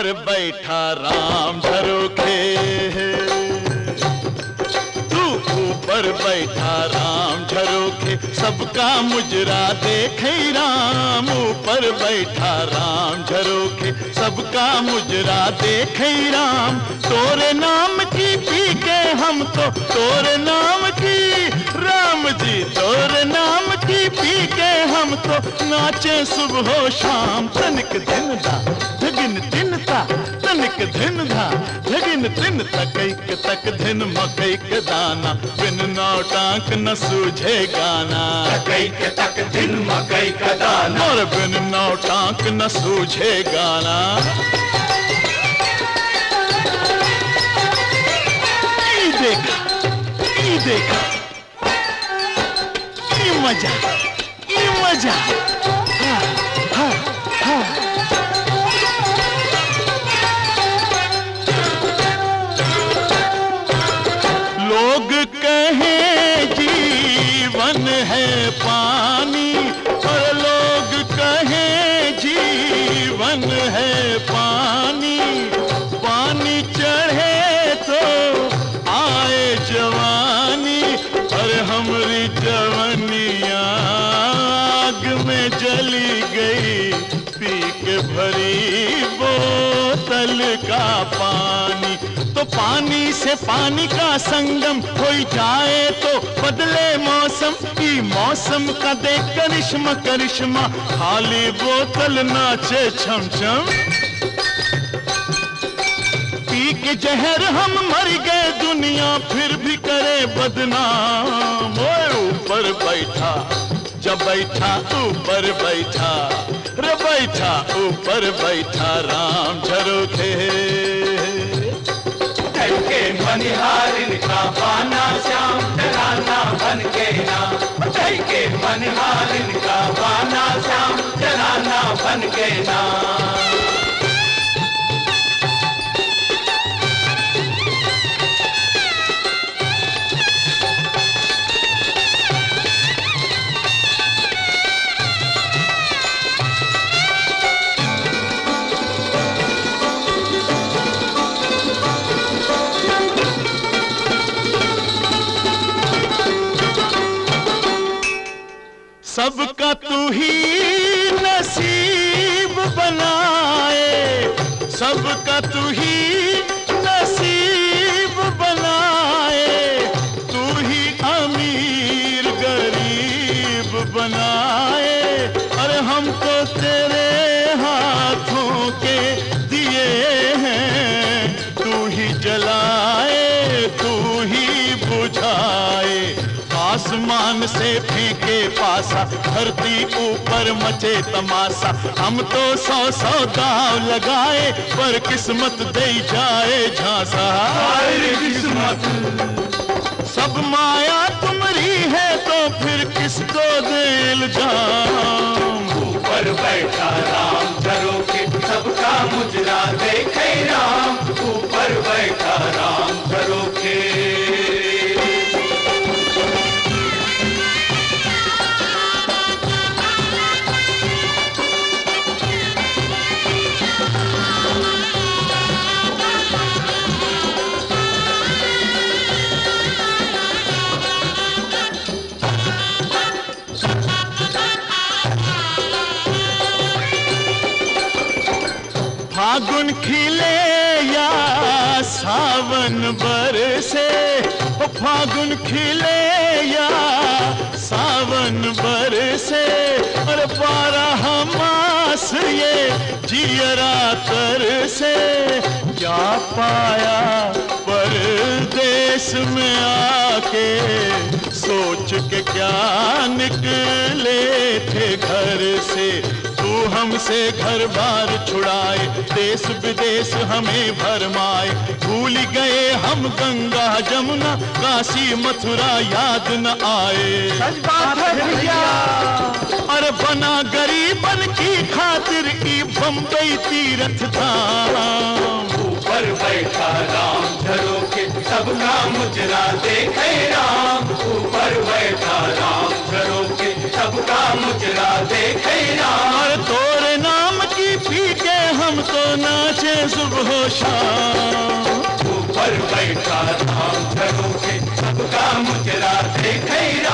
ऊपर बैठा राम झरोखे, तू ऊपर बैठा राम झरोखे, सबका मुजरा देखे राम। ऊपर बैठा राम झरोखे, सबका मुजरा देखे राम। तोरे नाम की पी के हम तो, तोरे नाम की राम जी, तोरे नाम की पी के हम तो नाचे सुबह शाम। तनिक दिन दा धगिन दिन ता, तनिक दिन धा धगिन दिन तकैक तक दिन मकैक दाना। बिन नौटांक न सूझे गाना, तकैक तक दिन मकैक दाना। और बिन नौटांक न सूझे गाना। ई देखा, ई देखा, ई मजा, ई मजा। हाँ, हाँ, हाँ। लोग कहें जीवन है पानी, और लोग कहें जीवन है पानी। पानी चढ़े तो आए जवानी, और हमरी जवानियाँ आग में जली गई। पी के भरी बोतल का पानी, तो पानी से पानी का संगम हो जाए तो बदले मौसम। ई मौसम का देख करिश्मा करिश्मा, खाली बोतल नाचे छम छम। पी के जहर हम मर गए, दुनिया फिर भी करे बदनाम। ओए ऊपर बैठा जब बैठा, ऊपर बैठा रे बैठा, ऊपर बैठा राम झरोखे। के मनिहारिन का बाना श्याम जनाना बन के ना। के मनिहारिन का बाना श्याम जनाना बन के ना। सबका तू ही नसीब बनाए, सबका तू ही नसीब बनाए। तू ही अमीर गरीब बनाए, और हमको तेरे हाथों के दिए हैं। तू ही जलाए, तू ही बुझाए। आसमान से फेंके पासा, धरती ऊपर मचे तमाशा। हम तो 100 दाव लगाए, पर किस्मत दे जाए झांसा। किस्मत सब माया तुम्हारी है तो फिर किसको दे इल्जाम। ऊपर बैठा राम झरोखे, सबका मुजरा देखे राम। ऊपर बैठा राम झरोखे। फागुन खिले या सावन बरसे, ओ फागुन खिले या सावन बरसे। और 12 मास ये जियरा तरसे। क्या पाया परदेश में आके, सोच के क्या निकले थे घर से। तू हमसे घर बार छुड़ाए, देश विदेश हमें भरमाए। भूल गए हम गंगा जमुना, काशी मथुरा याद न आए। सच बात है भैया। अरे बना गरीबन की खातिर ई बम्बई तीर्थ धाम। ऊपर बैठा राम झरोखे, सबका मुजरा देखे राम। ऊपर बैठा राम झरोखे, सबका मुजरा देखे राम। और तोरे नाम की पी के हम तो नाचे सुबह शाम। ऊपर बैठा राम झरोखे सबका मुजरा देखे